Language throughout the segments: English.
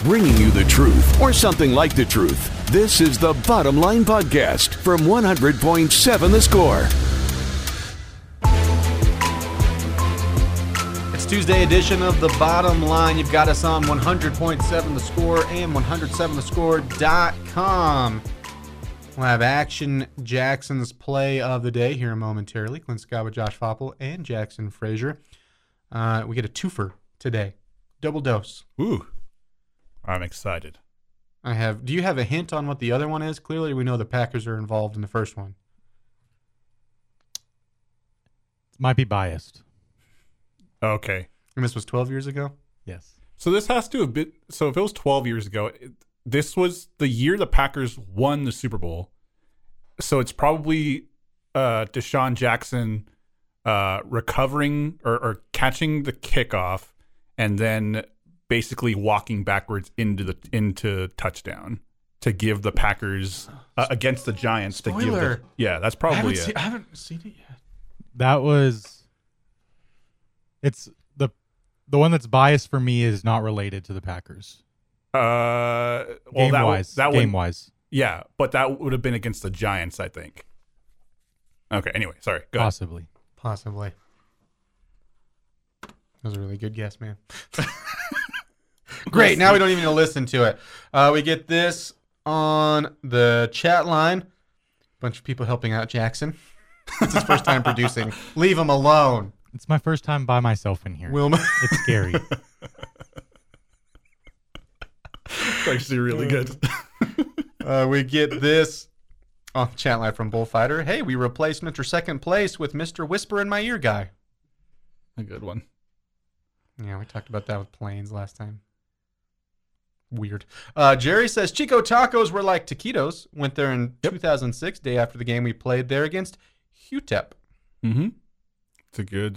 bringing you the truth or something like the truth. This is the Bottom Line Podcast from 100.7 The Score. It's Tuesday edition of the Bottom Line. You've got us on 100.7 The Score and 107thescore.com. We'll have Action Jackson's play of the day here momentarily. Clint Scott with Josh Foppel and Jackson Frazier. We get a twofer today. Double dose. Ooh, I'm excited. Do you have a hint on what the other one is? Clearly we know the Packers are involved in the first one. Might be biased. Okay. And this was 12 years ago? Yes. So this has to have been, so if it was 12 years ago, this was the year the Packers won the Super Bowl. So it's probably Deshaun Jackson recovering or catching the kickoff and then basically walking backwards into touchdown to give the Packers against the Giants. Spoiler. That's probably it. I haven't seen it yet. It's the one that's biased for me is not related to the Packers. Game-wise. Yeah, but that would have been against the Giants, I think. Okay, anyway, sorry. Go ahead. Possibly. That was a really good guess, man. Great, now we don't even need to listen to it. We get this on the chat line. Bunch of people helping out Jackson. It's his first time producing. Leave him alone. It's my first time by myself in here. It's scary. It's actually really good. We get this on the chat line from Bullfighter. Hey, we replaced Mr. Second Place with Mr. Whisper in My Ear guy. A good one. Yeah, we talked about that with Planes last time. Weird. Jerry says Chico Tacos were like taquitos. Went there in 2006, day after the game we played there against UTEP. Mm-hmm. It's a good.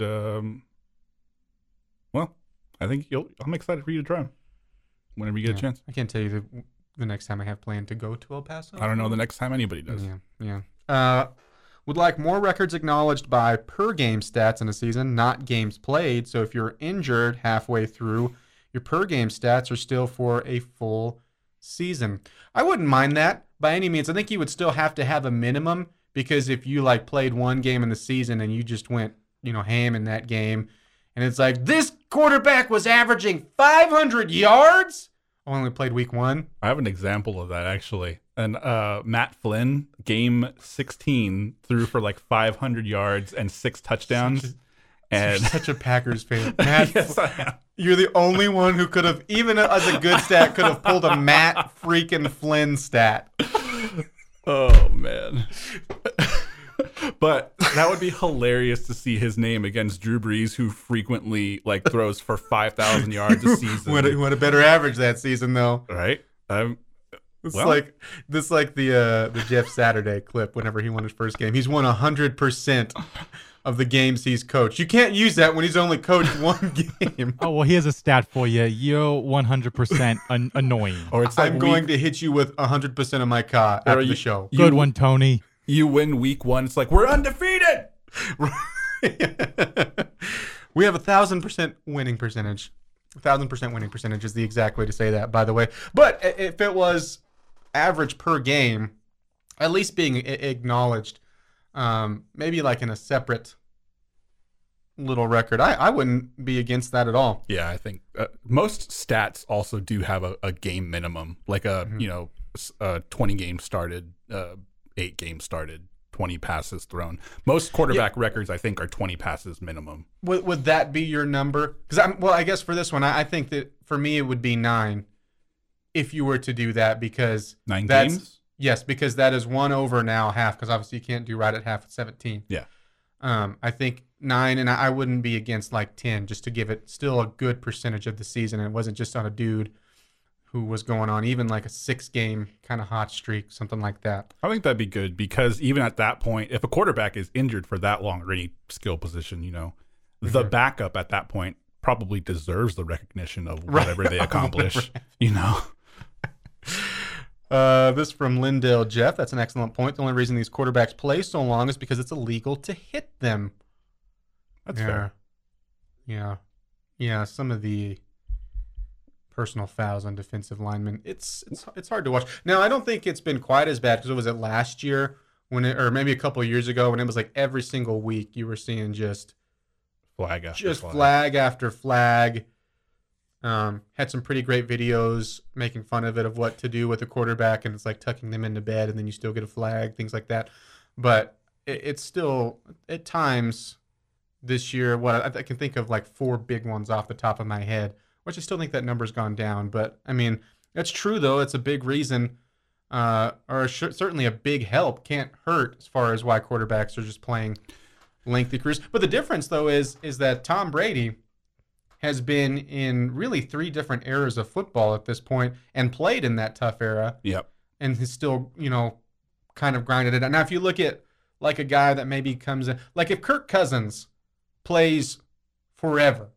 Well, I think I'm excited for you to try them whenever you get a chance. I can't tell you the next time I have planned to go to El Paso. I don't know the next time anybody does. Yeah. Would like more records acknowledged by per game stats in a season, not games played. So if you're injured halfway through, your per game stats are still for a full season. I wouldn't mind that by any means. I think you would still have to have a minimum, because if you played one game in the season and you just went, ham in that game, and it's like, this quarterback was averaging 500 yards. Only played week one. I have an example of that, actually. And Matt Flynn, game 16, threw for 500 yards and 6 touchdowns. You're such a Packers fan. Matt, yes, I am. You're the only one who could have, even as a good stat, could have pulled a Matt freaking Flynn stat. Oh, man. But that would be hilarious to see his name against Drew Brees, who frequently throws for 5,000 yards a season. Who had a better average that season, though? Right. It's like the Jeff Saturday clip whenever he won his first game. He's won 100% of the games he's coached. You can't use that when he's only coached one game. Oh, well, here's a stat for you. You're 100% annoying. Or it's I'm going to hit you with 100% of my car after the show. Good one, Tony. You win week one. It's we're undefeated. We have 1,000% winning percentage. 1,000% winning percentage is the exact way to say that, by the way. But if it was average per game, at least being acknowledged, maybe in a separate little record, I wouldn't be against that at all. Yeah, I think most stats also do have a game minimum, a 20 games started, 8 games started, 20 passes thrown. Most quarterback records, I think, are 20 passes minimum. Would that be your number? Because I guess for this one, I think that for me it would be 9 if you were to do that, because 9 games. Yes, because that is 1 over now half. Because obviously you can't do right at half at 17. Yeah. I think 9, and I wouldn't be against 10, just to give it still a good percentage of the season, and it wasn't just on a dude who was going on even a 6-game kind of hot streak, something like that. I think that'd be good, because even at that point, if a quarterback is injured for that long or any skill position, the backup at that point probably deserves the recognition of whatever they accomplish, This from Lindale Jeff. That's an excellent point. The only reason these quarterbacks play so long is because it's illegal to hit them. That's fair. Yeah. Some of the personal fouls on defensive linemen. It's hard to watch. Now, I don't think it's been quite as bad because it was last year or maybe a couple of years ago when it was like every single week you were seeing just flag after flag after flag. Had some pretty great videos making fun of it, of what to do with a quarterback, and it's like tucking them into bed and then you still get a flag, things like that. But it's still, at times this year, I can think of like 4 big ones off the top of my head, which I still think that number's gone down. But I mean, that's true though. It's a big reason, certainly a big help. Can't hurt as far as why quarterbacks are just playing lengthy careers. But the difference though is that Tom Brady has been in really 3 different eras of football at this point and played in that tough era. Yep. And he's still, kind of grinded it out. Now, if you look at like a guy that maybe comes in, like if Kirk Cousins plays forever,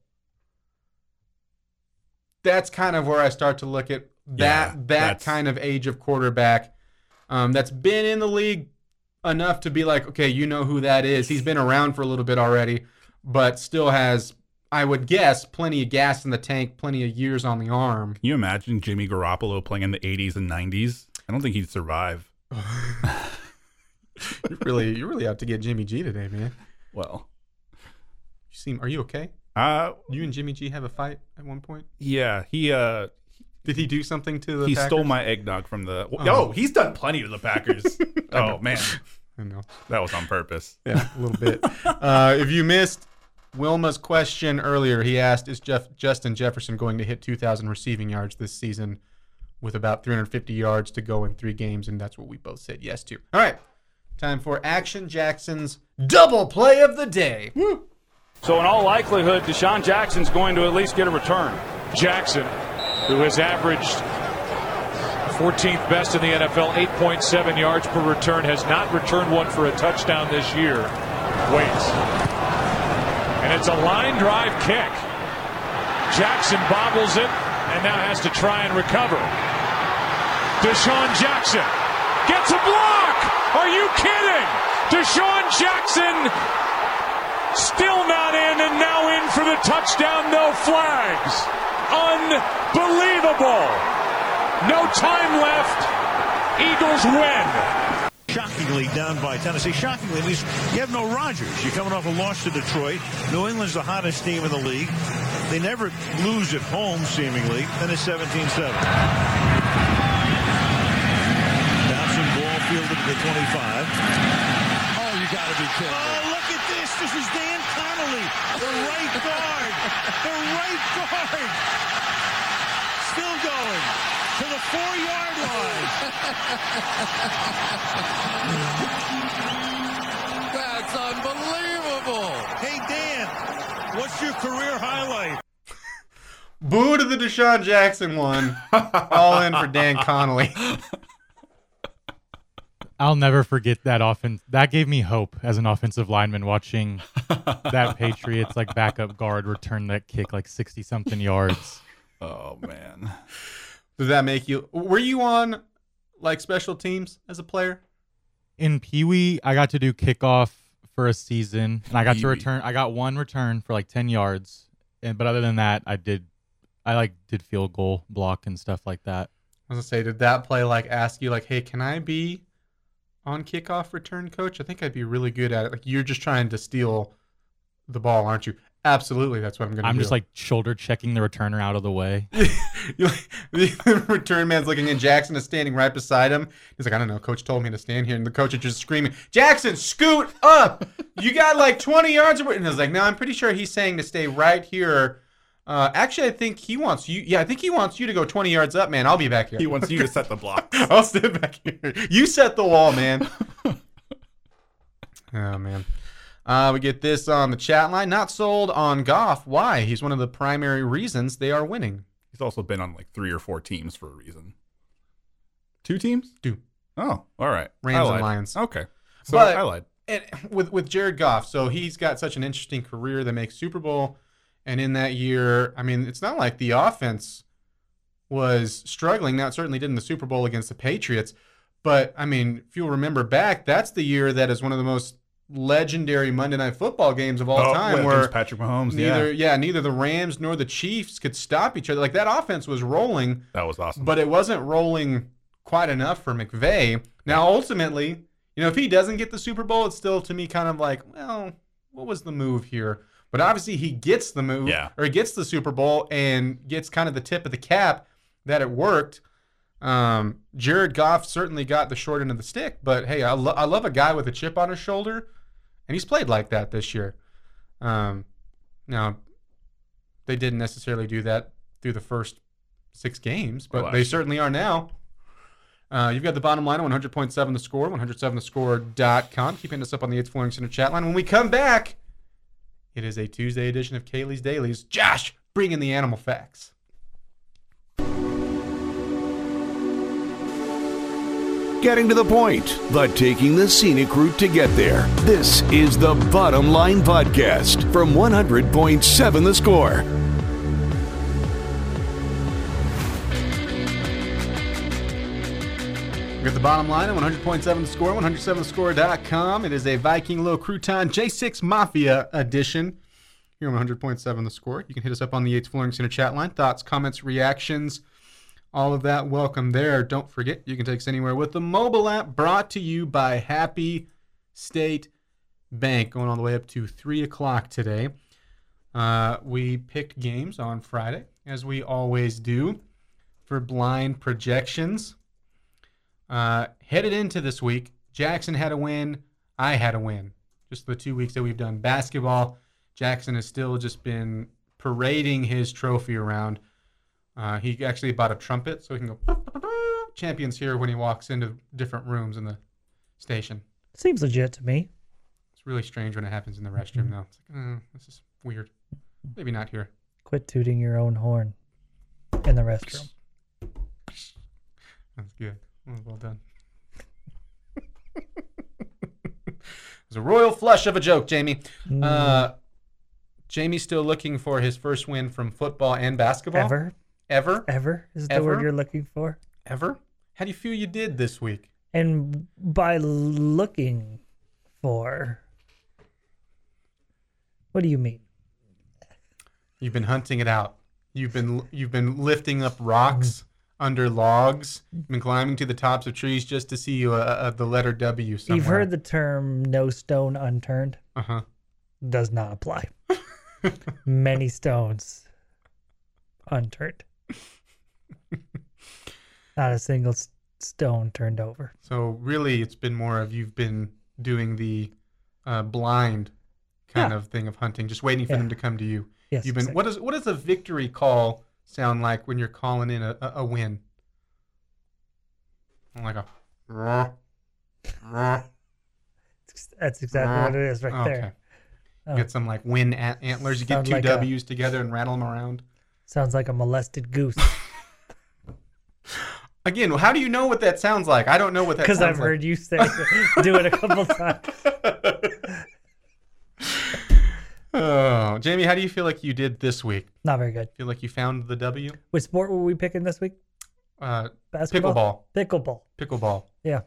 that's kind of where I start to look at that kind of age of quarterback that's been in the league enough to be like, okay, you know who that is. He's been around for a little bit already, but still has, I would guess, plenty of gas in the tank, plenty of years on the arm. Can you imagine Jimmy Garoppolo playing in the 80s and 90s? I don't think he'd survive. You're really out to get Jimmy G today, man. Well, are you okay? You and Jimmy G have a fight at one point? Yeah, did he do something to the He Packers? stole my eggnog from the... Oh, he's done plenty to the Packers. Oh, man. I know. That was on purpose. Yeah, a little bit. If you missed Wilma's question earlier, he asked, is Justin Jefferson going to hit 2,000 receiving yards this season with about 350 yards to go in 3 games? And that's what we both said yes to. All right. Time for Action Jackson's double play of the day. Woo. So in all likelihood, Deshaun Jackson's going to at least get a return. Jackson, who has averaged 14th best in the NFL, 8.7 yards per return, has not returned one for a touchdown this year. Waits. And it's a line drive kick. Jackson bobbles it and now has to try and recover. Deshaun Jackson gets a block. Are you kidding? Deshaun Jackson still not in and now in for the touchdown. No flags. Unbelievable. No time left. Eagles win. Shockingly down by Tennessee. Shockingly, at least you have no Rodgers. You're coming off a loss to Detroit. New England's the hottest team in the league. They never lose at home, seemingly. Then it's 17-7. Bouncing ball fielded to the 25. Oh, you got to be kidding me. Oh, look at this. This is Dan Connolly, the right guard. The right guard. Still going to the 4-yard line. That's unbelievable. Hey, Dan, what's your career highlight? Boo to the Deshaun Jackson one. All in for Dan Connolly. I'll never forget that offense. That gave me hope as an offensive lineman watching that Patriots like backup guard return that kick like 60-something yards. Oh, man. Does that make you... Were you on like special teams as a player? In Pee Wee, I got to do kickoff for a season, and I got to return. I got one return for like 10 yards, but other than that, I did field goal block and stuff like that. I was gonna say, did that play like ask you like, hey, can I be on kickoff return coach? I think I'd be really good at it. Like, you're just trying to steal the ball, aren't you? Absolutely, that's what I'm gonna do. I'm just like shoulder checking the returner out of the way. The return man's looking, and Jackson is standing right beside him. He's like, I don't know, coach told me to stand here, and the coach is just screaming, Jackson, scoot up! You got like 20 yards. And I was like, no, I'm pretty sure he's saying to stay right here. Actually, I think he wants you. Yeah, I think he wants you to go 20 yards up, man. I'll be back here. He wants you to set the block. I'll sit back here. You set the wall, man. Oh, man. We get this on the chat line. Not sold on Goff. Why? He's one of the primary reasons they are winning. He's also been on like 3 or 4 teams for a reason. 2 teams? 2. Oh, all right. Rams and Lions. Okay. So but, I lied. And with Jared Goff, so he's got such an interesting career. They make Super Bowl. And in that year, I mean, it's not like the offense was struggling. Now, it certainly did in the Super Bowl against the Patriots. But, I mean, if you'll remember back, that's the year that is one of the most legendary Monday Night Football games of all time, where against Patrick Mahomes. neither the Rams nor the Chiefs could stop each other. Like, that offense was rolling, That was awesome. but it wasn't rolling quite enough for McVay. Now, ultimately, if he doesn't get the Super Bowl, it's still, to me, kind of like, well, what was the move here? But obviously he gets the move, or he gets the Super Bowl and gets kind of the tip of the cap that it worked. Jared Goff certainly got the short end of the stick, but hey, I love a guy with a chip on his shoulder, and he's played like that this year. Now, they didn't necessarily do that through the first 6 games, but they certainly are now. You've got the bottom line on 100.7 The Score, 107thescore.com. Keep hitting us up on the 8th Flooring Center chat line. When we come back, it is a Tuesday edition of Kaylee's Dailies. Josh, bring in the animal facts. Getting to the point, but taking the scenic route to get there. This is the Bottom Line Podcast from 100.7 The Score. We got the bottom line on 100.7 The Score, 107thescore.com. It is a Viking Low Crouton J6 Mafia edition here on 100.7 The Score. You can hit us up on the 8th Flooring Center chat line. Thoughts, comments, reactions, all of that, welcome there. Don't forget, you can take us anywhere with the mobile app, brought to you by Happy State Bank, going all the way up to 3 o'clock today. We pick games on Friday, as we always do, for blind projections. Headed into this week, Jackson had a win, I had a win. Just the 2 weeks that we've done basketball, Jackson has still just been parading his trophy around. He actually bought a trumpet so he can go champions here when he walks into different rooms in the station. Seems legit to me. It's really strange when it happens in the restroom, though. It's like, this is weird. Maybe not here. Quit tooting your own horn in the restroom. That's good. Well done. It was a royal flush of a joke, Jamie. Jamie's still looking for his first win from football and basketball. Ever is the word you're looking for. Ever? How do you feel you did this week? And by looking for, what do you mean? You've been hunting it out. You've been lifting up rocks under logs. You've been climbing to the tops of trees just to see the letter W somewhere. You've heard the term "no stone unturned." Does not apply. Many stones unturned. Not a single stone turned over. So really, it's been more of you've been doing the blind kind of thing of hunting, just waiting for them to come to you. Yes. You've been. Exactly. What does a victory call sound like when you're calling in a win? Like a. That's exactly what it is right there. You get some like win antlers. You get two W's together and rattle them around. Sounds like a molested goose. Again, how do you know what that sounds like? I don't know what that sounds like. Because I've heard you do it a couple times. Oh, Jamie, how do you feel like you did this week? Not very good. Feel like you found the W? Which sport were we picking this week? Basketball. Pickleball. Yeah.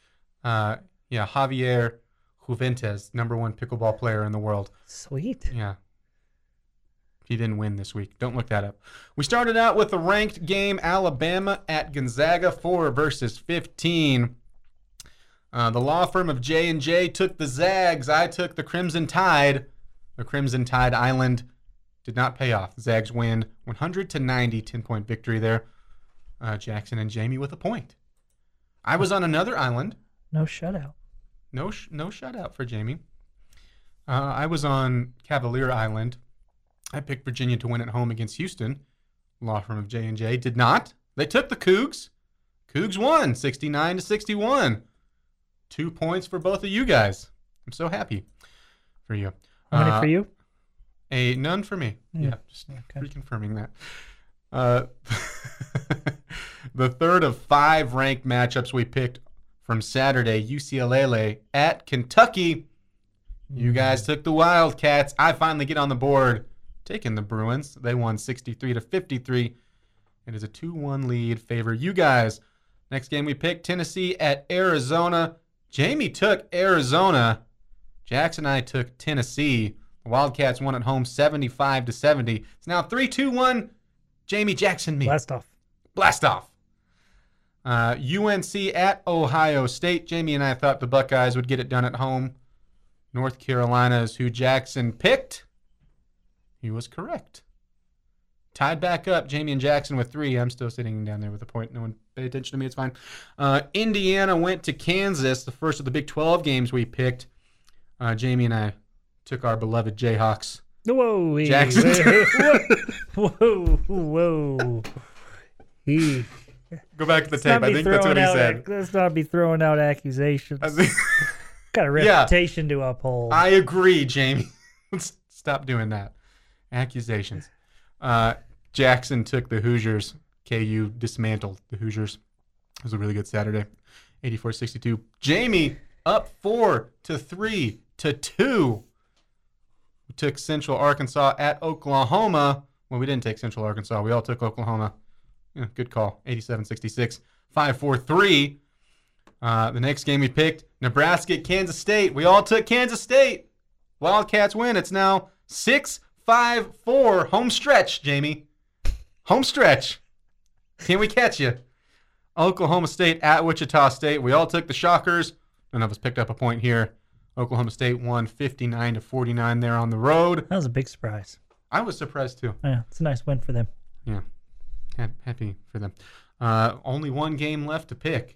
Javier Juventus, #1 pickleball player in the world. Sweet. Yeah. He didn't win this week. Don't look that up. We started out with the ranked game, Alabama at Gonzaga, 4 versus 15. The law firm of J&J took the Zags. I took the Crimson Tide. The Crimson Tide Island did not pay off. The Zags win 100-90, 10-point victory there. Jackson and Jamie with a point. I was on another island. No shutout. No shutout for Jamie. I was on Cavalier Island. I picked Virginia to win at home against Houston. Law firm of J&J did not. They took the Cougs. Cougs won 69-61. 2 points for both of you guys. I'm so happy for you. How many for you? None for me. Yeah, just reconfirming that. The third of 5 ranked matchups we picked from Saturday, UCLA at Kentucky. You guys took the Wildcats. I finally get on the board, taking the Bruins. They won 63-53. It is a 2-1 lead, favor you guys. Next game we picked, Tennessee at Arizona. Jamie took Arizona. Jackson and I took Tennessee. The Wildcats won at home 75-70. It's now 3-2-1. Jamie Jackson, me. Blast off. UNC at Ohio State. Jamie and I thought the Buckeyes would get it done at home. North Carolina is who Jackson picked. He was correct. Tied back up, Jamie and Jackson with 3. I'm still sitting down there with a point. No one paid attention to me. It's fine. Indiana went to Kansas, the first of the Big 12 games we picked. Jamie and I took our beloved Jayhawks. Whoa. Jackson. Whoa. Go back to the tape. I think that's what he said. Let's not be throwing out accusations. Got a reputation to uphold. I agree, Jamie. Let's stop doing that. Accusations. Jackson took the Hoosiers. KU dismantled the Hoosiers. It was a really good Saturday. 84-62. Jamie up 4-3-2. We took Central Arkansas at Oklahoma. Well, we didn't take Central Arkansas. We all took Oklahoma. Yeah, good call. 87-66. 5-4-3. The next game we picked, Nebraska at Kansas State. We all took Kansas State. Wildcats win. It's now 6-5-4. Home stretch, Jamie. Home stretch. Can we catch you? Oklahoma State at Wichita State. We all took the Shockers. None of us picked up a point here. Oklahoma State won 59-49 there on the road. That was a big surprise. I was surprised too. Yeah, it's a nice win for them. Yeah. Happy for them. Only one game left to pick.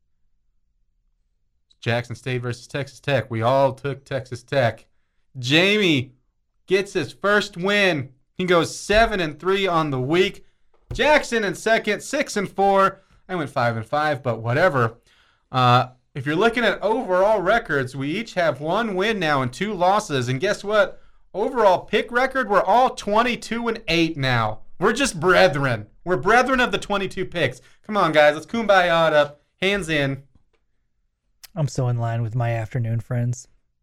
Jackson State versus Texas Tech. We all took Texas Tech. Jamie gets his first win. He goes 7-3 on the week. Jackson in second, 6-4. I went 5-5, but whatever. If you're looking at overall records, we each have 1 win now and 2 losses. And guess what? Overall pick record, we're all 22-8 now. We're just brethren. We're brethren of the 22 picks. Come on, guys. Let's kumbaya it up. Hands in. I'm so in line with my afternoon friends.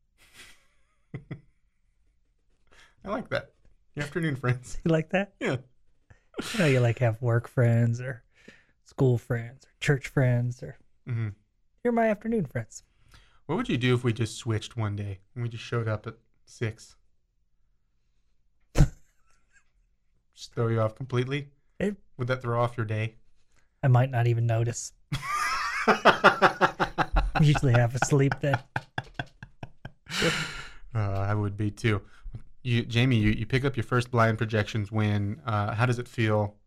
I like that. Your afternoon friends. You like that? Yeah. You know, you like have work friends or school friends or church friends or you're my afternoon friends. What would you do if we just switched one day and we just showed up at 6? Just throw you off completely? Would that throw off your day? I might not even notice. I'm usually half asleep then. I would be too. Jamie, you pick up your first blind projections win. How does it feel?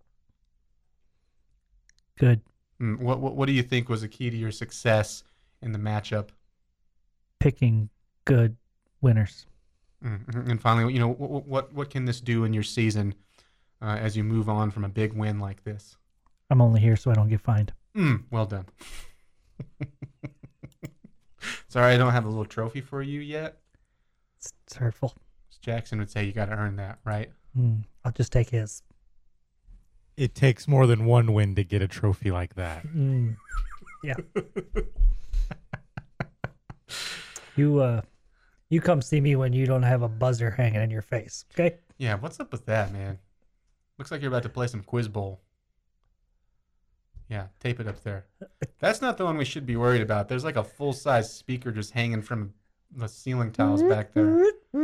Good. What do you think was the key to your success in the matchup? Picking good winners. And finally, what can this do in your season as you move on from a big win like this? I'm only here so I don't get fined. Well done. Sorry, I don't have a little trophy for you yet. It's hurtful. Jackson would say you got to earn that, right? I'll just take his. It takes more than 1 win to get a trophy like that. Yeah. You come see me when you don't have a buzzer hanging in your face, okay? Yeah, what's up with that, man? Looks like you're about to play some Quiz Bowl. Yeah, tape it up there. That's not the one we should be worried about. There's like a full-size speaker just hanging from the ceiling tiles back there.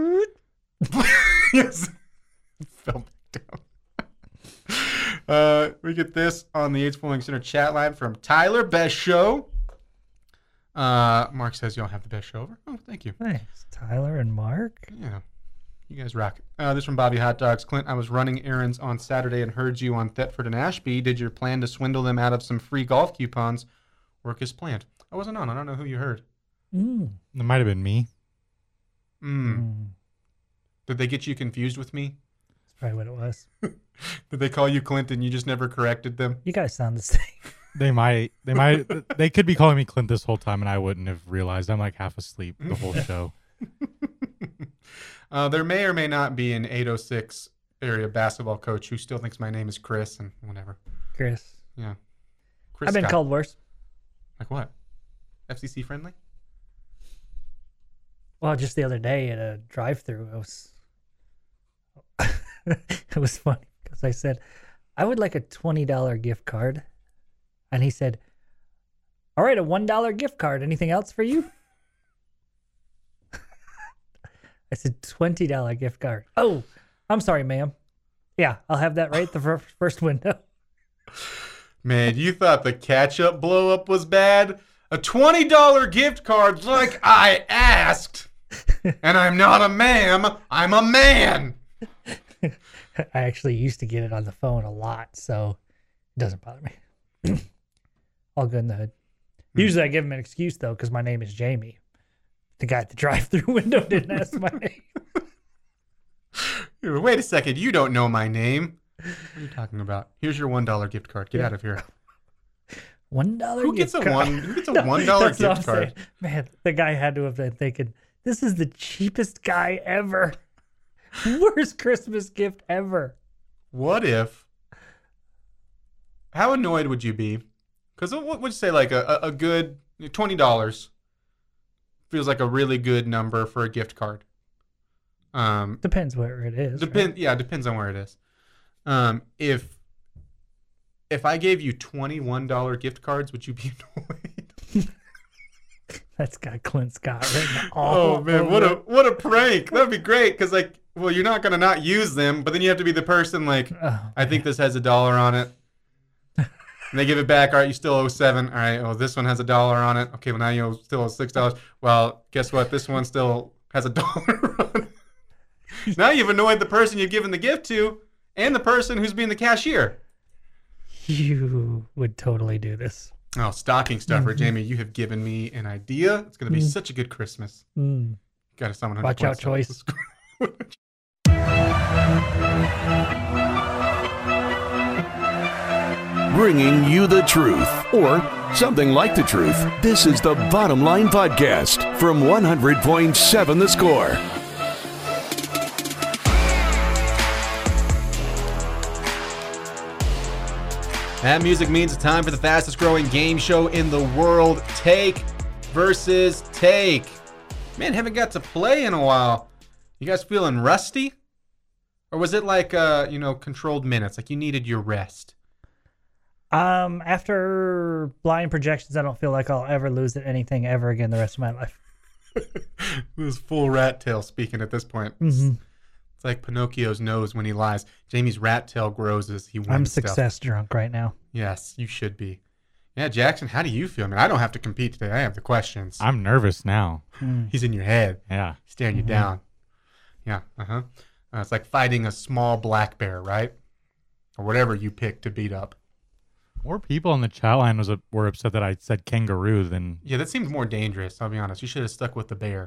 Yes. Fell back down. We get this on the H. Pulling Center chat line from Tyler. Best show. Mark says you don't have the best show over. Oh, thank you. Thanks, Tyler and Mark. Yeah. You guys rock. This from Bobby Hot Dogs. Clint, I was running errands on Saturday and heard you on Thetford and Ashby. Did your plan to swindle them out of some free golf coupons work as planned? I wasn't on. I don't know who you heard. It might have been me. Did they get you confused with me? That's probably what it was. Did they call you Clint and you just never corrected them? You guys sound the same. They could be calling me Clint this whole time and I wouldn't have realized. I'm like half asleep the whole show. There may or may not be an 806 area basketball coach who still thinks my name is Chris and whatever. Chris. Yeah. Chris I've been Scott. called worse. Like what? FCC friendly? Well, just the other day at a drive-thru, it was funny because I said, I would like a $20 gift card. And he said, all right, a $1 gift card. Anything else for you? I said $20 gift card. Oh, I'm sorry, ma'am. Yeah, I'll have that right the first window. Man, you thought the catch-up blow-up was bad? A $20 gift card like I asked. And I'm not a ma'am, I'm a man. I actually used to get it on the phone a lot, so it doesn't bother me. All good in the hood. Usually I give him an excuse, though, because my name is Jamie. The guy at the drive-through window didn't ask my name. Wait a second, you don't know my name. What are you talking about? Here's your $1 gift card. Get out of here. $1 Who gets gift a card? $1 gift That's what I'm card? saying. Man, the guy had to have been thinking, this is the cheapest guy ever. Worst Christmas gift ever. What if? How annoyed would you be? Because what would you say, like a good $20 feels like a really good number for a gift card. Depends where it is. Right? Yeah, depends on where it is. If I gave you $21 gift cards, would you be annoyed? That's got Clint Scott written Oh man, what a prank! That'd be great because you're not gonna not use them, but then you have to be the person like, I think this has $1 on it. And they give it back. All right, you still owe $7. All right, well, this one has $1 on it. Okay, well, now you still owe $6. Well, guess what? This one still has $1 on it. Now you've annoyed the person you've given the gift to and the person who's being the cashier. You would totally do this. Oh, stocking stuffer, Jamie, you have given me an idea. It's going to be such a good Christmas. Got to someone. Watch out, choice. Bringing you the truth, or something like the truth. This is the Bottom Line Podcast from 100.7 The Score. That music means it's time for the fastest growing game show in the world, Take versus Take. Man, haven't got to play in a while. You guys feeling rusty? Or was it like, controlled minutes, like you needed your rest? After blind projections, I don't feel like I'll ever lose at anything ever again the rest of my life. This full rat tail speaking at this point. Mm-hmm. It's like Pinocchio's nose when he lies. Jamie's rat tail grows as he wins. I'm success drunk right now. Yes, you should be. Yeah, Jackson, how do you feel, man? I don't have to compete today. I have the questions. I'm nervous now. He's in your head. Yeah. Staring you down. Yeah, it's like fighting a small black bear, right? Or whatever you pick to beat up. More people on the chat line were upset that I said kangaroo than... Yeah, that seems more dangerous, I'll be honest. You should have stuck with the bear.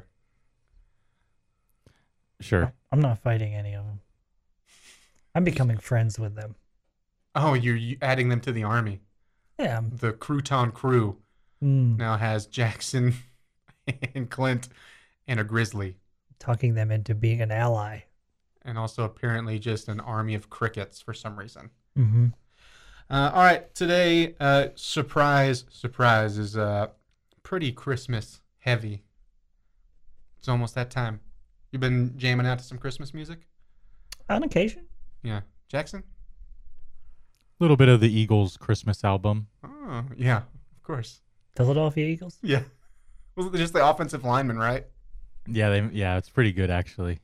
Sure. I'm not fighting any of them. I'm becoming friends with them. Oh, you're adding them to the army. Yeah. The Crouton crew now has Jackson and Clint and a grizzly. Talking them into being an ally. And also apparently just an army of crickets for some reason. Mm-hmm. All right, today, surprise, is pretty Christmas heavy. It's almost that time. You been jamming out to some Christmas music? On occasion. Yeah. Jackson? A little bit of the Eagles Christmas album. Oh, yeah, of course. Philadelphia Eagles? Yeah. Was it just the offensive lineman, right? Yeah, it's pretty good, actually.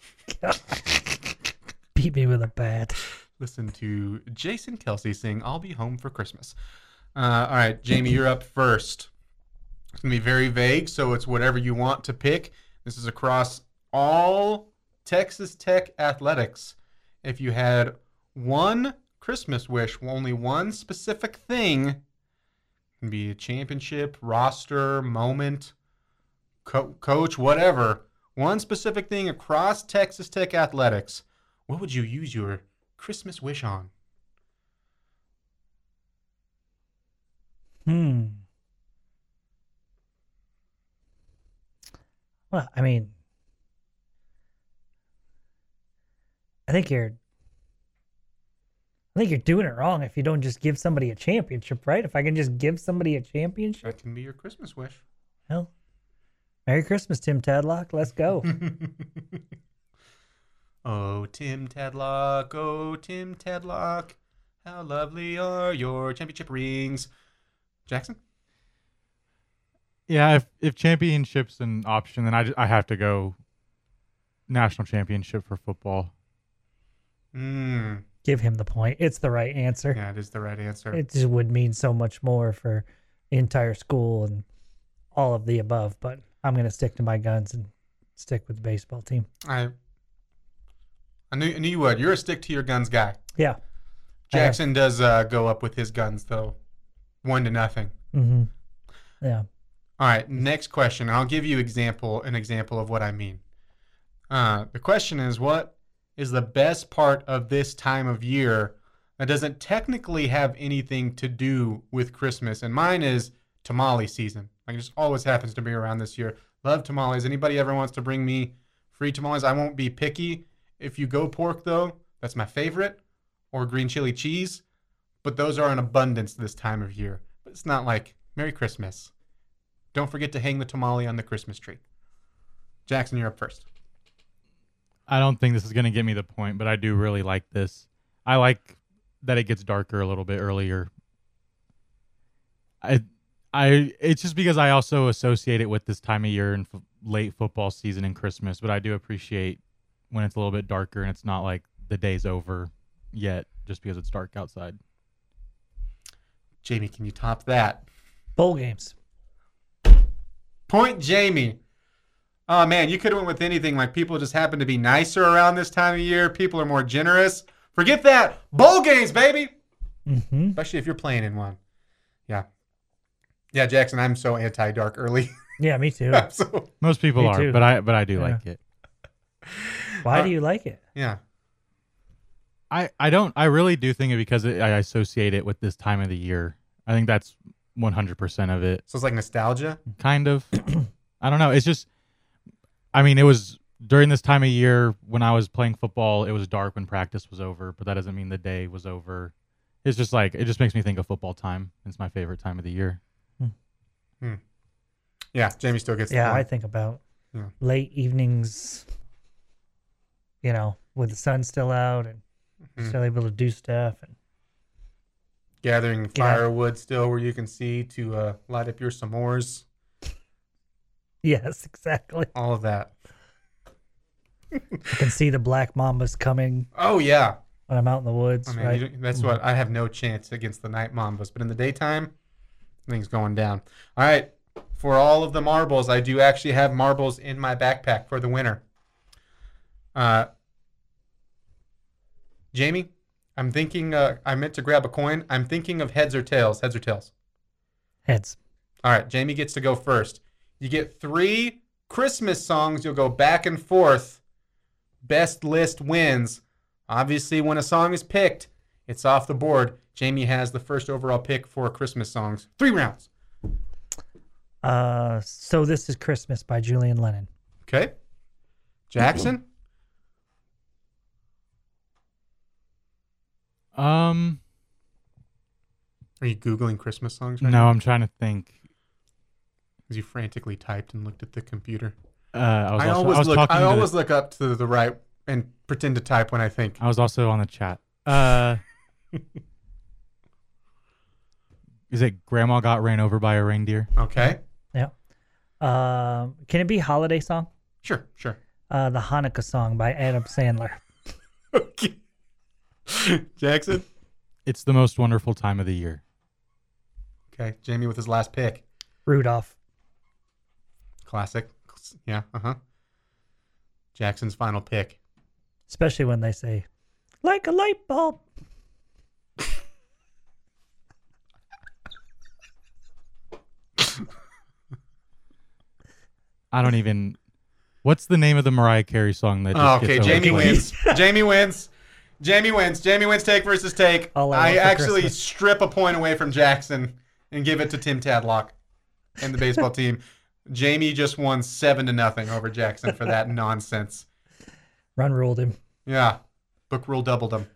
Beat me with a bat. Listen to Jason Kelsey sing I'll Be Home for Christmas. All right, Jamie, you're up first. It's going to be very vague, so it's whatever you want to pick. This is across all Texas Tech athletics. If you had one Christmas wish, only one specific thing, it can be a championship, roster, moment, coach, whatever. One specific thing across Texas Tech athletics, what would you use your Christmas wish on? Well, I mean, I think you're doing it wrong if you don't just give somebody a championship, right? If I can just give somebody a championship. That can be your Christmas wish. Well, Merry Christmas, Tim Tadlock. Let's go. Oh, Tim Tadlock, how lovely are your championship rings. Jackson? Yeah, if championship's an option, then I have to go national championship for football. Give him the point. It's the right answer. Yeah, it is the right answer. It just would mean so much more for the entire school and all of the above. But I'm going to stick to my guns and stick with the baseball team. I knew you would. You're a stick to your guns guy. Yeah. Jackson does go up with his guns though, 1-0. Mm-hmm. Yeah. All right, next question. I'll give you an example of what I mean. The question is, what is the best part of this time of year that doesn't technically have anything to do with Christmas? And mine is tamale season. Like, it just always happens to be around this year. Love tamales. Anybody ever wants to bring me free tamales, I won't be picky. If you go pork, though, that's my favorite, or green chili cheese. But those are in abundance this time of year. But it's not like Merry Christmas. Don't forget to hang the tamale on the Christmas tree. Jackson, you're up first. I don't think this is going to get me the point, but I do really like this. I like that it gets darker a little bit earlier. It's just because I also associate it with this time of year and late football season and Christmas, but I do appreciate when it's a little bit darker and it's not like the day's over yet just because it's dark outside. Jamie, can you top that? Bowl games. Point Jamie. Oh, man, you could have went with anything. Like, people just happen to be nicer around this time of year. People are more generous. Forget that. Bowl games, baby. Mm-hmm. Especially if you're playing in one. Yeah. Yeah, Jackson, I'm so anti-dark early. Yeah, me too. So, Most people Me are, too. but I do like it. Why do you like it? yeah. I really do think it because I associate it with this time of the year. I think that's 100% of it. So it's like nostalgia? Kind of. I don't know. It's just, I mean, it was during this time of year when I was playing football, it was dark when practice was over, but that doesn't mean the day was over. It's just like, it just makes me think of football time. It's my favorite time of the year. Yeah, Jamie still gets the Yeah, I point. think about Yeah. late evenings, with the sun still out and still able to do stuff. And Gathering Yeah. firewood still where you can see to light up your s'mores. yes, exactly. All of that. I can see the black mambas coming Oh, yeah. when I'm out in the woods. I mean, right? that's what I have no chance against the night mambas, but in the daytime, things going down. All right, for all of the marbles, I do actually have marbles in my backpack for the winter. Jamie, I'm thinking. I meant to grab a coin. I'm thinking of heads or tails. Heads or tails. Heads. All right, Jamie gets to go first. You get 3 Christmas songs. You'll go back and forth. Best list wins. Obviously, when a song is picked, it's off the board. Jamie has the first overall pick for Christmas songs. 3 rounds. So This Is Christmas by Julian Lennon. Okay. Jackson? Are you Googling Christmas songs right No, now? I'm trying to think. As you frantically typed and looked at the computer. I I always look up to the right and pretend to type when I think. I was also on the chat. Is it Grandma Got Ran Over by a Reindeer? Okay. Yeah. Can it be holiday song? Sure. The Hanukkah song by Adam Sandler. Okay. Jackson? It's the most wonderful time of the year. Okay. Jamie with his last pick. Rudolph. Classic. Yeah. Jackson's final pick. Especially when they say, like a light bulb. I don't even. What's the name of the Mariah Carey song that? Just Okay, gets Jamie overplayed? wins. Jamie wins. Jamie wins. Jamie wins take versus take. All I I Want for actually Christmas. strip a point away from Jackson and give it to Tim Tadlock and the baseball team. Jamie just won 7-0 over Jackson for that nonsense. Run ruled him. Yeah. Book rule doubled him.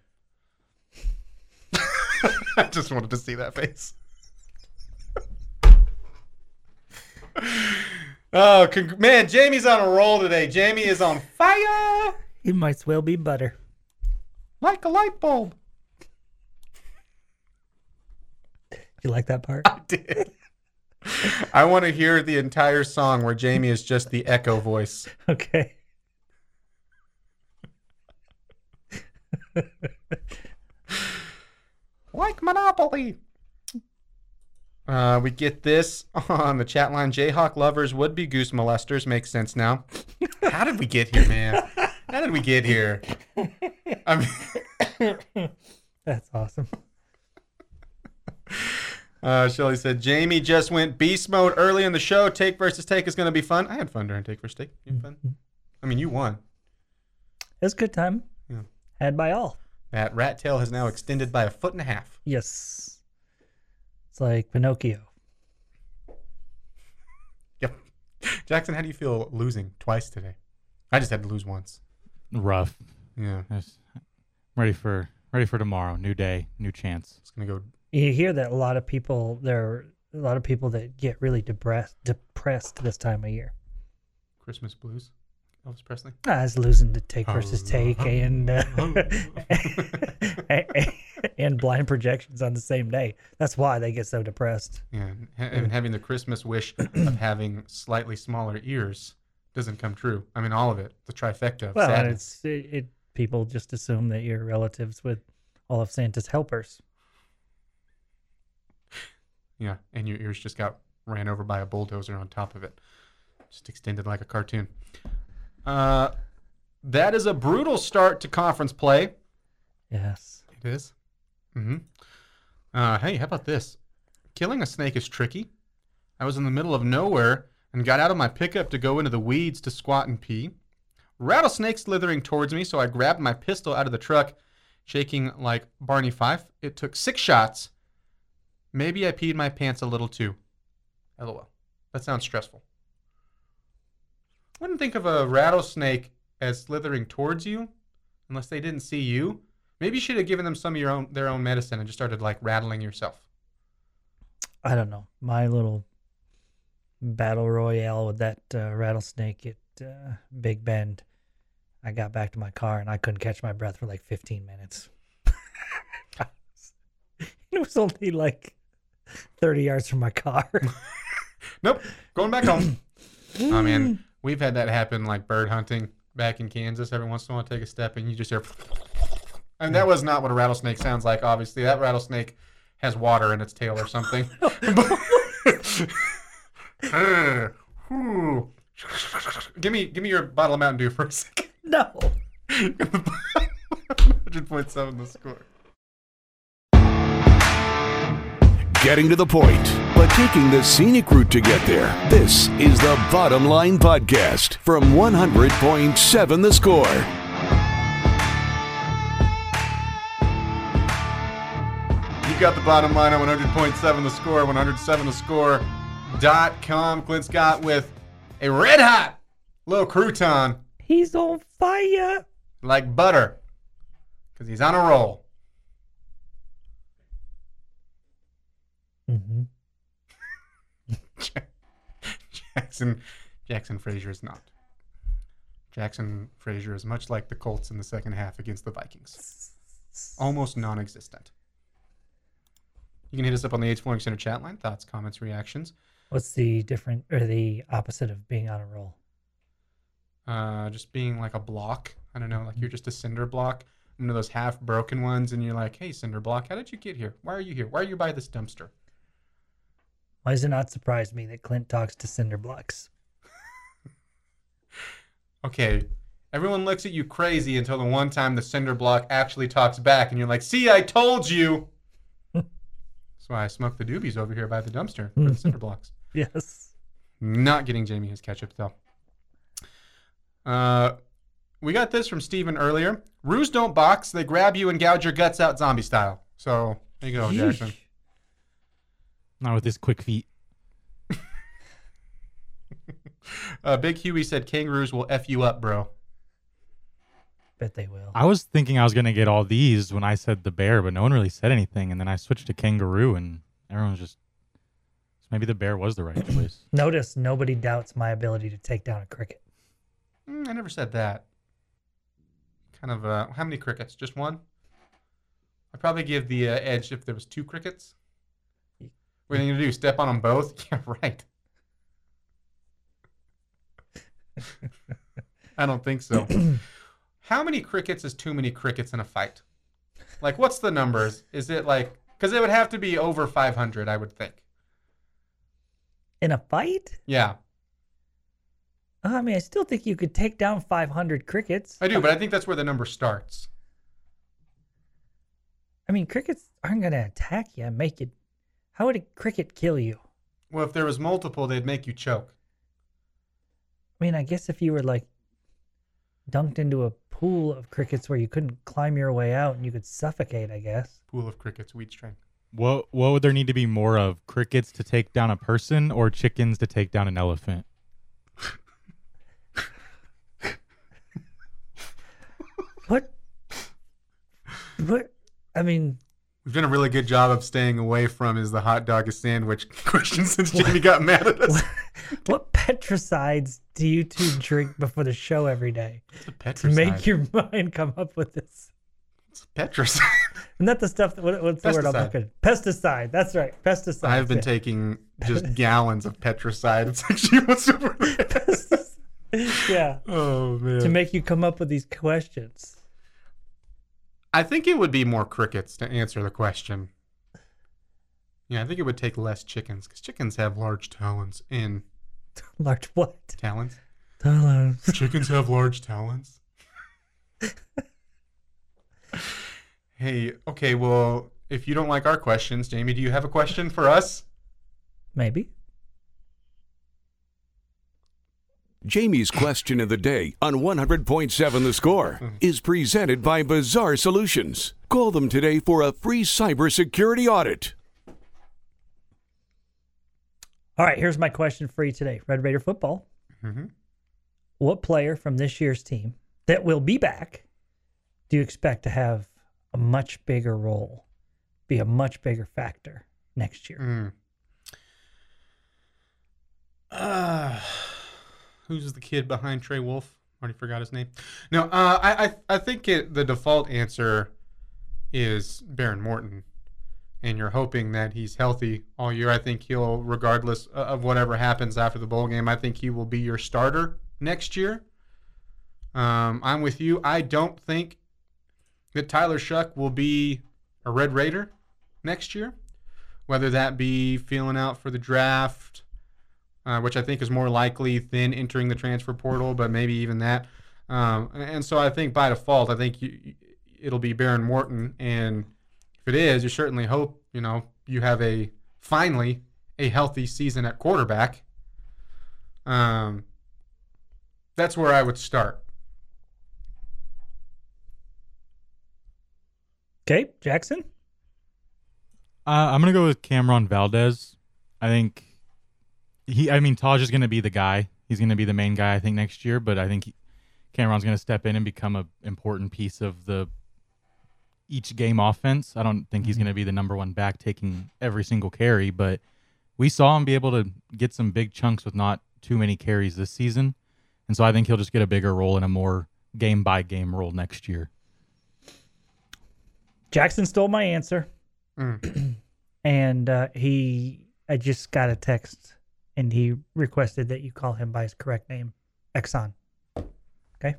I just wanted to see that face. Oh, man, Jamie's on a roll today. Jamie is on fire He might as well be butter. like a light bulb. You like that part? I did. I want to hear the entire song where Jamie is just the echo voice. Okay. Like Monopoly. We get this on the chat line. Jayhawk lovers would be goose molesters. Makes sense now. How did we get here, man? How did we get here? I mean, That's awesome. Shelly said, Jamie just went beast mode early in the show. Take versus take is going to be fun. I had fun during take versus take. You had fun? I mean, you won. It was a good time. Yeah. Had by all. That rat tail has now extended by 1.5 feet. Yes. It's like Pinocchio. Yep. Jackson, how do you feel losing twice today? I just had to lose once. Rough. Yeah. I'm ready for tomorrow. New day, new chance. It's going to go. You hear that a lot of people that get really depressed this time of year. Christmas blues. Elvis Presley. I was losing to take versus take and and blind projections on the same day. That's why they get so depressed. Yeah, and having the Christmas wish of having slightly smaller ears doesn't come true. I mean, all of it, the trifecta of Well, and sadness. people just assume that you're relatives with all of Santa's helpers. Yeah, and your ears just got ran over by a bulldozer on top of it. Just extended like a cartoon. That is a brutal start to conference play. Yes. It is. Mm-hmm. Hey, how about this? Killing a snake is tricky. I was in the middle of nowhere and got out of my pickup to go into the weeds to squat and pee. Rattlesnake slithering towards me, so I grabbed my pistol out of the truck, shaking like Barney Fife. It took 6 shots. Maybe I peed my pants a little too. LOL. That sounds stressful. Wouldn't think of a rattlesnake as slithering towards you unless they didn't see you. Maybe you should have given them some of their own medicine and just started like rattling yourself. I don't know. My little battle royale with that rattlesnake at Big Bend. I got back to my car and I couldn't catch my breath for like 15 minutes. It was only like 30 yards from my car. Nope. Going back home. Oh, man. We've had that happen like bird hunting back in Kansas. Every once in a while, take a step and you just hear... And that was not what a rattlesnake sounds like, obviously. That rattlesnake has water in its tail or something. Give me your bottle of Mountain Dew for a second. No. 100.7 the score. Getting to the point, but taking the scenic route to get there. This is the Bottom Line Podcast from 100.7 The Score. You got the bottom line on 100.7 The Score, 107thescore.com. Clint Scott with a red hot little crouton He's on fire. like butter because he's on a roll. Mm-hmm. Jackson Frazier is not. Jackson Frazier is much like the Colts in the second half against the Vikings. Almost non-existent. You can hit us up on the H Flooring Center chat line. Thoughts, comments, reactions. What's the different or the opposite of being on a roll? Just being like a block. I don't know, like you're just a cinder block. One of those half broken ones, and you're like, hey, cinder block, how did you get here? Why are you here? Why are you by this dumpster? Why does it not surprise me that Clint talks to cinder blocks? Okay, everyone looks at you crazy until the one time the cinder block actually talks back, and you're like, see, I told you. That's why I smoke the doobies over here by the dumpster for the cinder blocks. Yes. Not getting Jamie his ketchup, though. We got this from Steven earlier. Roos don't box. They grab you and gouge your guts out zombie style. So, there you go, Jackson. Not with his quick feet. Big Huey said, kangaroos will F you up, bro. Bet they will. I was thinking I was going to get all these when I said the bear, but no one really said anything. And then I switched to kangaroo, and everyone was just... Maybe the bear was the right choice. Notice nobody doubts my ability to take down a cricket. I never said that. Kind of, how many crickets? Just one? I'd probably give the edge if there was 2 crickets. What are you going to do? Step on them both? Yeah, right. I don't think so. how many crickets is too many crickets in a fight? Like, what's the numbers? Is it like, because it would have to be over 500, I would think. In a fight? Yeah. I mean, I still think you could take down 500 crickets. I do, but I think that's where the number starts. I mean, crickets aren't going to attack you and make you. How would a cricket kill you? Well, if there was multiple, they'd make you choke. I mean, I guess if you were like dunked into a pool of crickets where you couldn't climb your way out and you could suffocate, I guess. Pool of crickets, weed string. What would there need to be more of? Crickets to take down a person or chickens to take down an elephant? What? I mean, we've done a really good job of staying away from is the hot dog a sandwich question since Jamie got mad at us. What petricides do you two drink before the show every day What's a petricide? to make your mind come up with this? It's a petricide. Isn't that the stuff that, what's the word I'm looking? Pesticide. That's right. Pesticide. I've been taking just gallons of petricide. It's actually what's over there. Yeah. Oh, man. To make you come up with these questions. I think it would be more crickets to answer the question. Yeah, I think it would take less chickens because chickens have large talons and large what? Talons. Talons. Chickens have large talons. Hey, okay, well, if you don't like our questions, Jamie, do you have a question for us? Maybe. Jamie's question of the day on 100.7 The Score is presented by Bizarre Solutions. Call them today for a free cybersecurity audit. All right, here's my question for you today. Red Raider football. Mm-hmm. What player from this year's team that will be back do you expect to have a much bigger role, be a much bigger factor next year? Who's the kid behind Trey Wolf? Already forgot his name. No, I think the default answer is Baron Morton, and you're hoping that he's healthy all year. I think he'll, regardless of whatever happens after the bowl game, I think he will be your starter next year. I'm with you. I don't think that Tyler Shuck will be a Red Raider next year, whether that be feeling out for the draft, which I think is more likely than entering the transfer portal, but maybe even that. And so I think by default, I think it'll be Baron Morton. And if it is, you certainly hope, you have finally a healthy season at quarterback. That's where I would start. Okay, Jackson? I'm going to go with Cameron Valdez. I think Taj is going to be the guy. He's going to be the main guy, I think, next year. But I think Cameron's going to step in and become an important piece of each game offense. I don't think he's going to be the number one back taking every single carry, but we saw him be able to get some big chunks with not too many carries this season. And so I think he'll just get a bigger role in a more game-by-game role next year. Jackson stole my answer. And I just got a text, and he requested that you call him by his correct name, Exxon. Okay?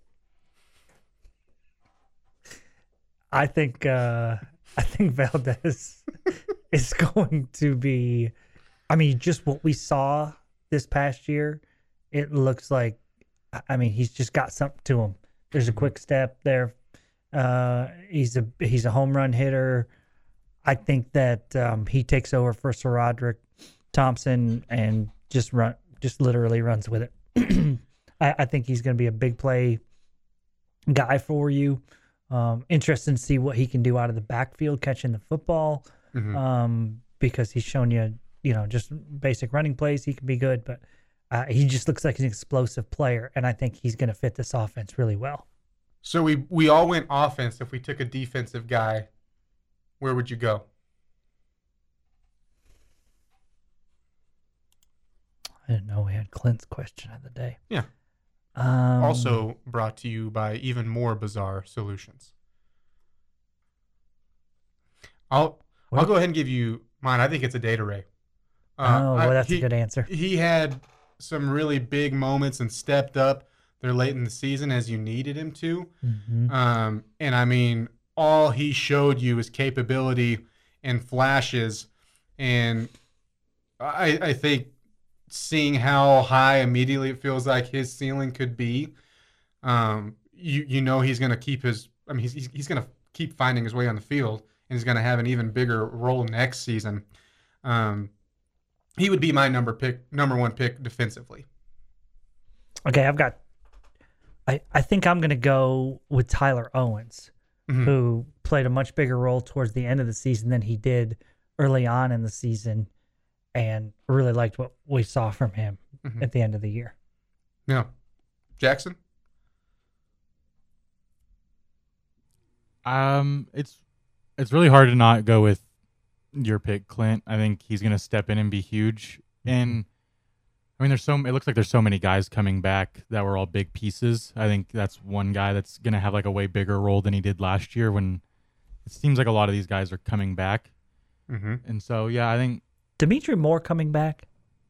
I think Valdez is going to be, just what we saw this past year, it looks like, he's just got something to him. There's a quick step there. He's a home run hitter. I think that he takes over for Sir Roderick Thompson and just literally runs with it. I think he's going to be a big play guy for you. Interested to see what he can do out of the backfield catching the football. Because he's shown you, just basic running plays. He can be good, but he just looks like an explosive player, and I think he's going to fit this offense really well. So we all went offense. If we took a defensive guy, where would you go? I didn't know we had Clint's question of the day. Yeah. Also brought to you by Even More Bizarre Solutions. I'll go ahead and give you mine. I think it's a data ray. That's a good answer. He had some really big moments and stepped up there late in the season as you needed him to. Mm-hmm. And I mean, all he showed you is capability and flashes. And I think seeing how high immediately it feels like his ceiling could be, you know he's going to keep his. I mean, he's going to keep finding his way on the field, and he's going to have an even bigger role next season. He would be my number one pick defensively. Okay, I think I'm going to go with Tyler Owens, who played a much bigger role towards the end of the season than he did early on in the season, and really liked what we saw from him at the end of the year. Yeah. Jackson? It's really hard to not go with your pick, Clint. I think he's going to step in and be huge. And I mean, it looks like there's so many guys coming back that were all big pieces. I think that's one guy that's going to have like a way bigger role than he did last year, when it seems like a lot of these guys are coming back. And so, yeah, I think Dimitri Moore coming back.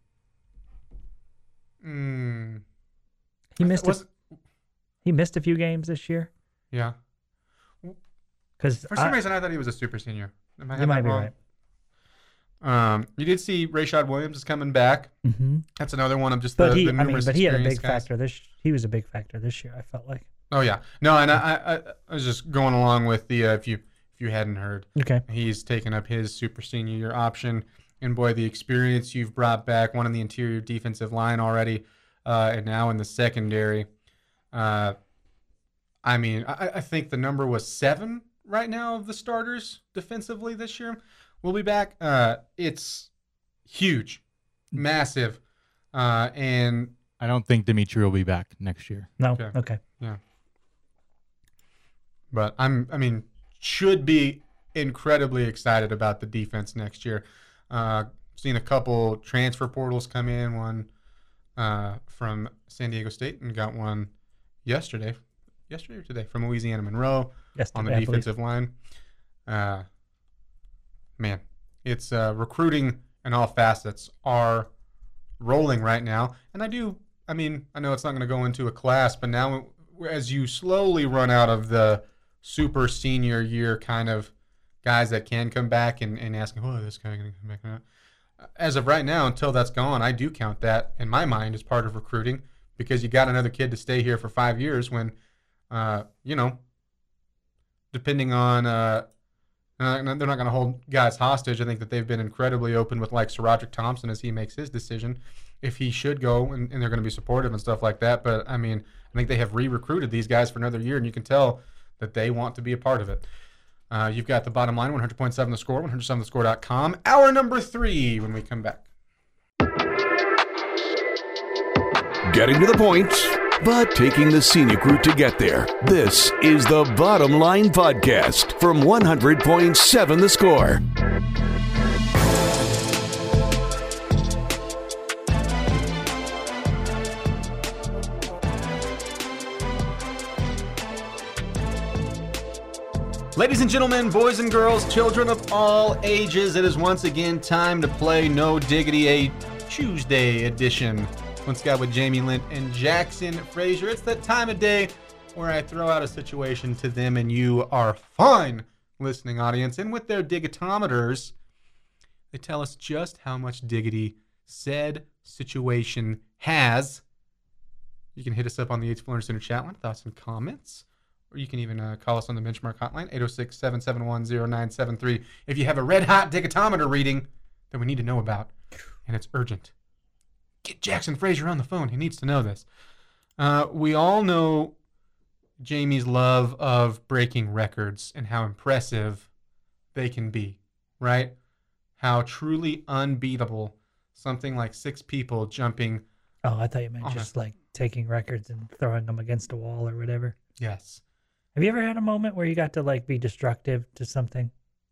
He missed a few games this year. Yeah. Because For some reason, I thought he was a super senior. Am I you might be right. You did see Rashad Williams is coming back. That's another one of just But the he numerous had a big experienced guys. factor he was a big factor this year, I felt like. Oh yeah, no, and I was just going along with the if you hadn't heard, Okay. he's taken up his super senior year option, and boy, the experience you've brought back, one in the interior defensive line already, and now in the secondary. I mean, I think the number was 7 right now of the starters defensively this year will be back. It's huge, massive, and I don't think Dimitri will be back next year. No. Okay. Okay. yeah. But should be incredibly excited about the defense next year. Seen a couple transfer portals come in, one from San Diego State, and got one yesterday or today from Louisiana Monroe on the defensive line. Man, it's recruiting in all facets are rolling right now. And I know it's not going to go into a class, but now as you slowly run out of the super senior year kind of guys that can come back and asking, oh, this guy going to come back or not. As of right now, until that's gone, I do count that in my mind as part of recruiting, because you got another kid to stay here for 5 years when, depending on, they're not going to hold guys hostage. I think that they've been incredibly open with like Sir Roderick Thompson as he makes his decision if he should go, and they're going to be supportive and stuff like that. But I think they have re-recruited these guys for another year, and you can tell that they want to be a part of it. You've got the bottom line, 100.7 The Score, 107thescore.com. Hour number 3 when we come back. Getting to the point, but taking the scenic route to get there. This is the Bottom Line Podcast from 100.7 The Score. Ladies and gentlemen, boys and girls, children of all ages, it is once again time to play No Diggity, a Tuesday edition. Once again with Jamie Lint and Jackson Frazier. It's that time of day where I throw out a situation to them and you, our fine listening audience, and with their digitometers, they tell us just how much diggity said situation has. You can hit us up on the 8th Floor Center chat line, thoughts and comments. Or you can even call us on the Benchmark hotline, 806-771-0973. If you have a red-hot digitometer reading that we need to know about, and it's urgent. Get Jackson Frazier on the phone. He needs to know this. We all know Jamie's love of breaking records and how impressive they can be, right? How truly unbeatable something like 6 people jumping. Oh, I thought you meant just like taking records and throwing them against a wall or whatever. Yes. Have you ever had a moment where you got to like be destructive to something?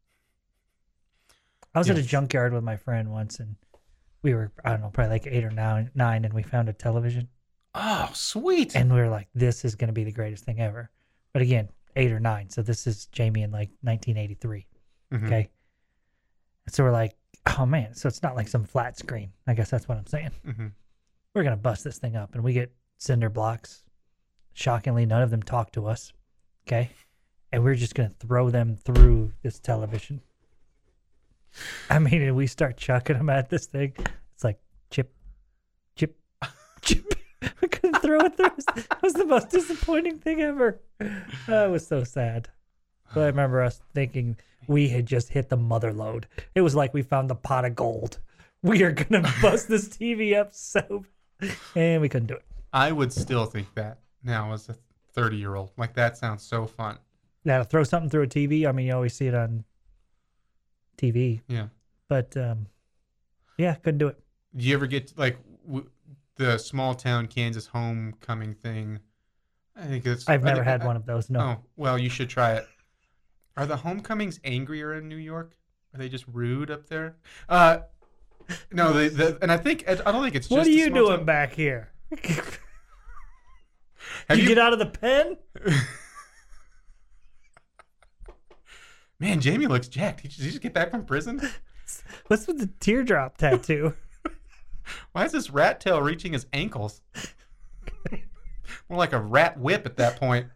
I was at a junkyard with my friend once, and we were, I don't know, probably like 8 or 9, and we found a television. Oh, sweet. And we were like, this is going to be the greatest thing ever. But again, 8 or 9. So this is Jamie in like 1983. Mm-hmm. Okay. And so we're like, oh man. So it's not like some flat screen. I guess that's what I'm saying. Mm-hmm. We're going to bust this thing up, and we get cinder blocks, Shockingly, none of them talk to us. Okay? And we're just going to throw them through this television. I mean, and we start chucking them at this thing. It's like chip, chip, chip. We couldn't throw it through. It was the most disappointing thing ever. It was so sad. But I remember us thinking we had just hit the mother lode. It was like we found the pot of gold. We are going to bust this TV up so bad. And we couldn't do it. I would still think that now as a 30-year-old. Like, that sounds so fun. Yeah, to throw something through a TV. I mean, you always see it on TV. Yeah. But, yeah, couldn't do it. Do you ever get, like, the small town Kansas homecoming thing? I think I've never had one of those, no. Oh, well, you should try it. Are the homecomings angrier in New York? Are they just rude up there? No, and I don't think it's just. What are you doing town. back here? Have you get out of the pen? Man, Jamie looks jacked. Did you just get back from prison? What's with the teardrop tattoo? Why is this rat tail reaching his ankles? More like a rat whip at that point.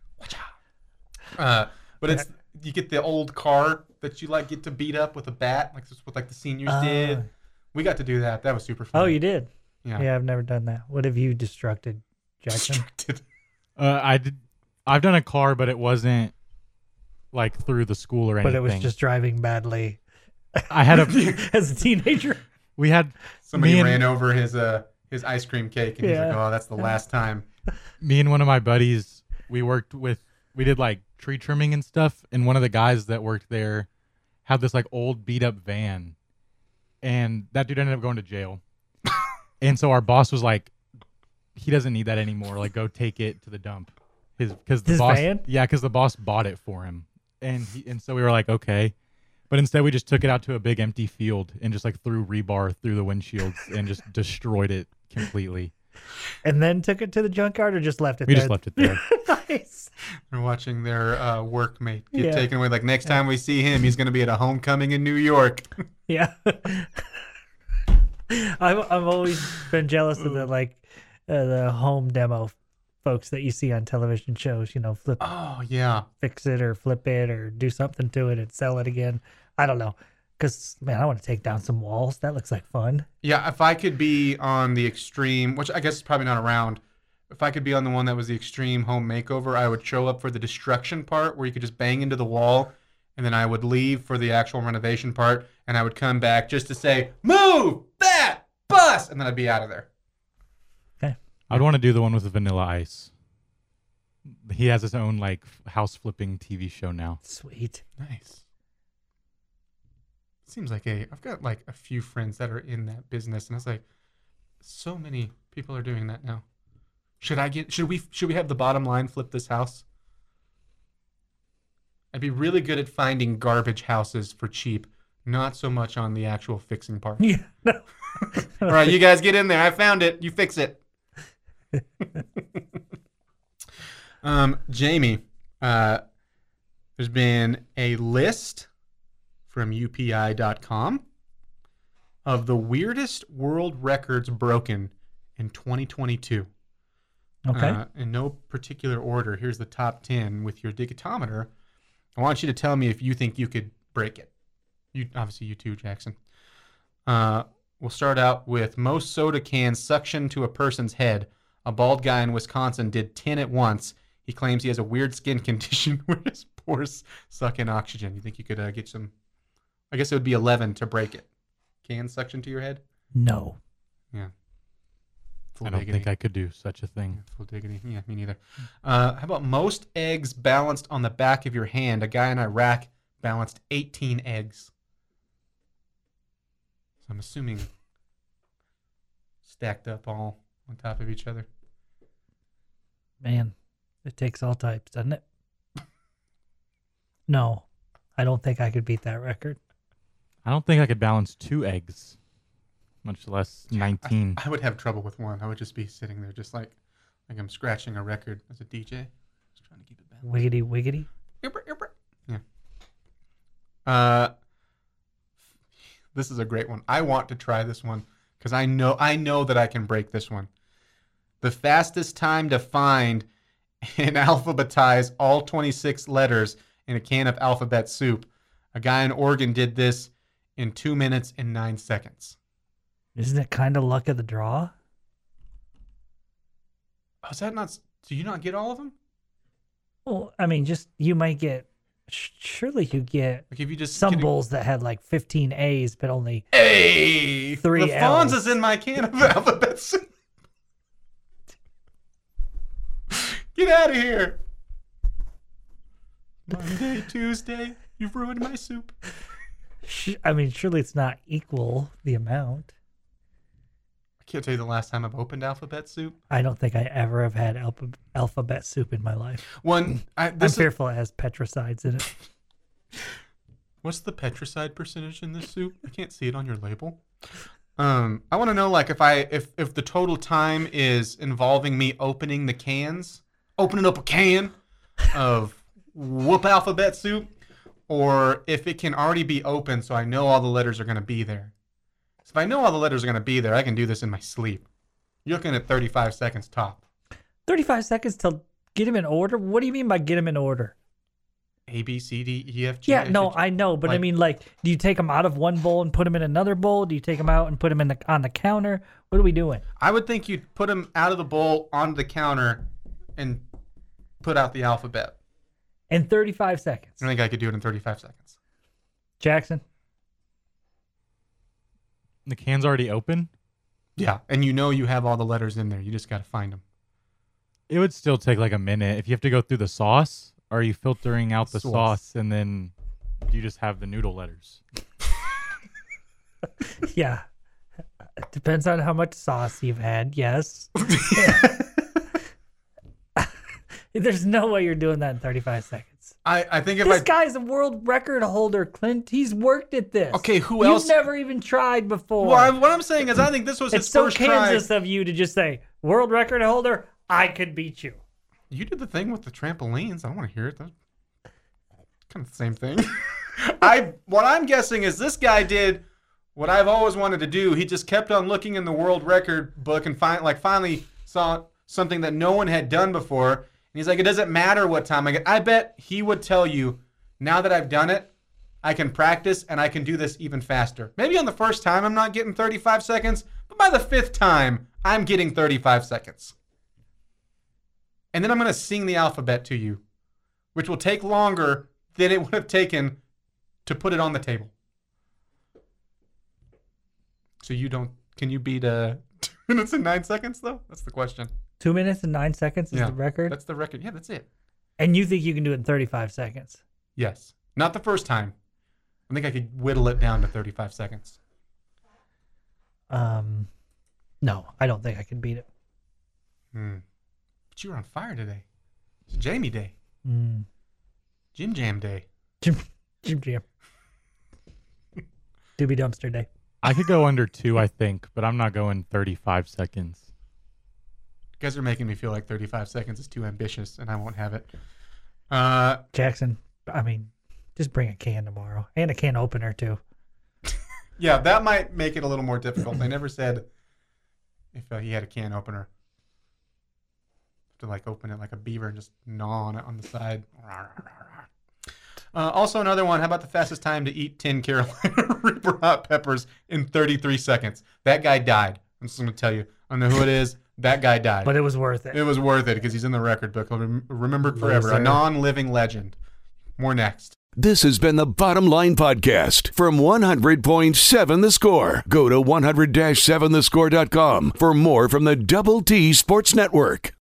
But it's you get the old car that you like get to beat up with a bat, like this what like the seniors did. We got to do that. That was super fun. Oh, you did? Yeah. I've never done that. What have you destructed, Jackson? I've done a car, but it wasn't like through the school or anything. But it was just driving badly. I had as a teenager. We had somebody ran over his ice cream cake, and he's like, "Oh, that's the last time." Me and one of my buddies, we did like tree trimming and stuff, and one of the guys that worked there had this like old beat up van, and that dude ended up going to jail. And so our boss was like, he doesn't need that anymore. Like, go take it to the dump. His boss, van? Yeah, because the boss bought it for him, and so we were like, okay. But instead, we just took it out to a big empty field and just like threw rebar through the windshields and just destroyed it completely. And then took it to the junkyard or just left it there? We there? just left it there. Nice. They're watching their workmate get taken away. Like, next time we see him, he's going to be at a homecoming in New York. Yeah. I've always been jealous of the home demo folks that you see on television shows, you know, fix it or flip it or do something to it and sell it again. I don't know. Because, man, I want to take down some walls. That looks like fun. Yeah, if I could be on the extreme, which I guess is probably not around, if I could be on the one that was the extreme home makeover, I would show up for the destruction part where you could just bang into the wall, and then I would leave for the actual renovation part, and I would come back just to say, move that bus, and then I'd be out of there. Okay. I'd want to do the one with the Vanilla Ice. He has his own like house flipping TV show now. Sweet. Nice. Seems like I've got like a few friends that are in that business, and it's like so many people are doing that now. Should we have the bottom line flip this house? I'd be really good at finding garbage houses for cheap, not so much on the actual fixing part. Yeah. No. All right, you guys get in there. I found it. You fix it. Jamie, there's been a list from UPI.com of the weirdest world records broken in 2022. Okay. In no particular order, here's the top 10 with your digitometer. I want you to tell me if you think you could break it. Obviously, you too, Jackson. We'll start out with most soda cans suction to a person's head. A bald guy in Wisconsin did 10 at once. He claims he has a weird skin condition where his pores suck in oxygen. You think you could get some? I guess it would be 11 to break it. Can suction to your head? No. Yeah. I don't think I could do such a thing. Full diggity. Yeah, me neither. How about most eggs balanced on the back of your hand? A guy in Iraq balanced 18 eggs. So I'm assuming stacked up all on top of each other. Man, it takes all types, doesn't it? No, I don't think I could beat that record. I don't think I could balance 2 eggs, much less 19. I would have trouble with one. I would just be sitting there just like I'm scratching a record as a DJ. Just trying to keep it balanced. Wiggity, wiggity. Yeah. This is a great one. I want to try this one because I know that I can break this one. The fastest time to find and alphabetize all 26 letters in a can of alphabet soup. A guy in Oregon did this in 2 minutes and 9 seconds. Isn't it kind of luck of the draw? Oh, is that not? Do you not get all of them? Well, I mean, just you might get. Surely you get Like if you just some bowls that had like 15 A's, but only Hey, 3 the L's. Fonz is in my can of alphabet soup. Get out of here. Monday, Tuesday, you've ruined my soup. I mean, surely it's not equal the amount. I can't tell you the last time I've opened alphabet soup. I don't think I ever have had alphabet soup in my life. I'm fearful it has petricides in it. What's the petricide percentage in this soup? I can't see it on your label. I want to know, like, if the total time is involving me opening opening up a can of whoop alphabet soup, or if it can already be open so I know all the letters are going to be there. So if I know all the letters are going to be there, I can do this in my sleep. You're looking at 35 seconds top. 35 seconds to get him in order? What do you mean by get him in order? A, B, C, D, E, F, G. Yeah, H, no, I, I know, but I like- mean, like, do you take them out of one bowl and put them in another bowl? Do you take them out and put them on the counter? What are we doing? I would think you'd put them out of the bowl onto the counter and put out the alphabet. In 35 seconds. I think I could do it in 35 seconds. Jackson? The can's already open. Yeah, and you have all the letters in there. You just got to find them. It would still take like a minute if you have to go through the sauce. Are you filtering out the sauce and then you just have the noodle letters? Yeah. Depends on how much sauce you've had, yes. There's no way you're doing that in 35 seconds. I think if This guy's a world record holder, Clint. He's worked at this. Okay, who else? You've never even tried before. Well, what I'm saying is I think this was his it's so first Kansas try. of you to just say, world record holder, I could beat you. You did the thing with the trampolines. I don't want to hear it. That's kind of the same thing. What I'm guessing is this guy did what I've always wanted to do. He just kept on looking in the world record book and finally saw something that no one had done before. And he's like, it doesn't matter what time I get. I bet he would tell you, now that I've done it, I can practice and I can do this even faster. Maybe on the first time I'm not getting 35 seconds, but by the 5th time, I'm getting 35 seconds. And then I'm going to sing the alphabet to you, which will take longer than it would have taken to put it on the table. So can you beat 2 minutes and 9 seconds though? That's the question. 2 minutes and 9 seconds is the record? That's the record. Yeah, that's it. And you think you can do it in 35 seconds? Yes. Not the first time. I think I could whittle it down to 35 seconds. No, I don't think I can beat it. But you were on fire today. It's Jamie Day. Jim Jam Day. Jim Jam. Doobie Dumpster Day. I could go under 2, I think, but I'm not going 35 seconds. You guys are making me feel like 35 seconds is too ambitious, and I won't have it. Jackson, I mean, just bring a can tomorrow. And a can opener, too. Yeah, that might make it a little more difficult. They never said if he had a can opener. To like open it like a beaver and just gnaw on it on the side. Also another one, how about the fastest time to eat 10 Carolina Reaper hot peppers in 33 seconds? That guy died. I'm just going to tell you. I don't know who it is. That guy died. But it was worth it. It was worth it because he's in the record book. He'll be remembered forever. Loser. A non-living legend. More next. This has been the Bottom Line Podcast from 100.7 The Score. Go to 100-7thescore.com for more from the Double T Sports Network.